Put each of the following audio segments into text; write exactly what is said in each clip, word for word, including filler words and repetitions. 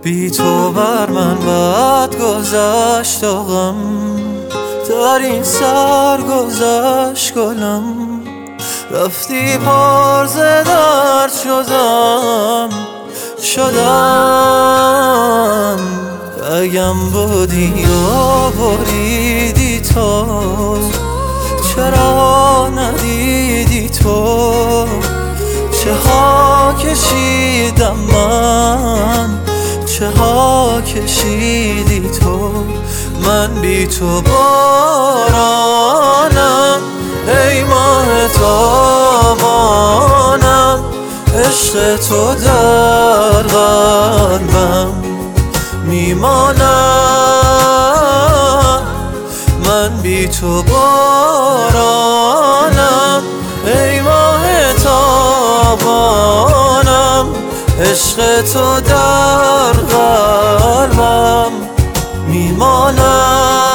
بی تو بر من بد گذشت و غم در این سر گذشت گلم. رفتی پر ز درد شدم شدم رگم بودی و بریدی تو، چرا ندیدی تو؟ چه ها کشیدم من، چه ها کشیدی تو؟ من بی تو بارانم، ای ماه تابانم، عشق تو در قلبم میمانم. من بی تو بارانم، ای ماه تابانم، عشق تو در قلبم میمانم.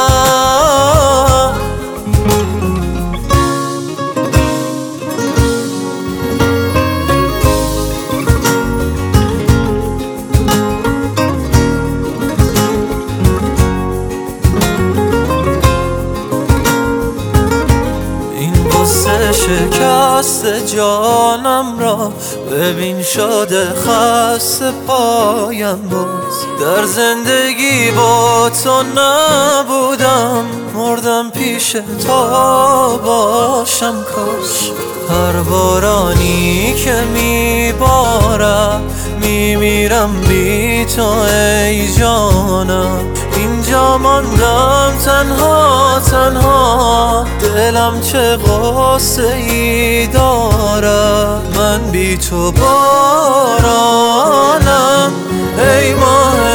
شکست جانم را ببین شده خسته پایم باز. در زندگی با تو نبودم، مردم پیش تو باشم کاش. هر بارانی که میبارم میمیرم بی تو ای جانم. اینجا ماندم تنها تنها، دلم چه غصه ای دارد. من بی تو بارانم، ای ماه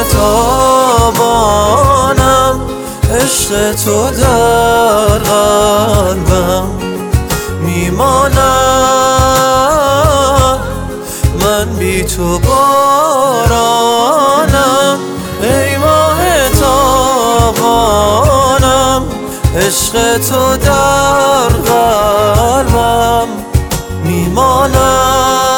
تابانم، عشق تو در قلبم میمانم. من بی تو بارانم، ای ماه تابانم، عشق تو در قلبم میمانم.